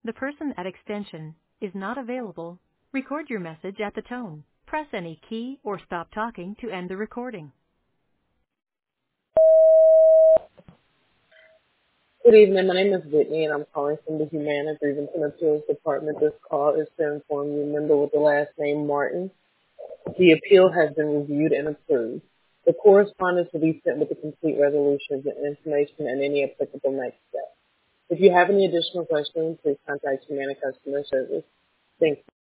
The person at extension is not available. Record your message at the tone. Press any key or stop talking to end the recording. Good evening. My name is Whitney, and I'm calling from the Humana Grievance and Appeals Department. This call is to inform you, member with the last name Martin. The appeal has been reviewed and approved. The correspondence will be sent with the complete resolution of the information and any applicable next steps. If you have any additional questions, please contact Humana Customer Service. Thank you.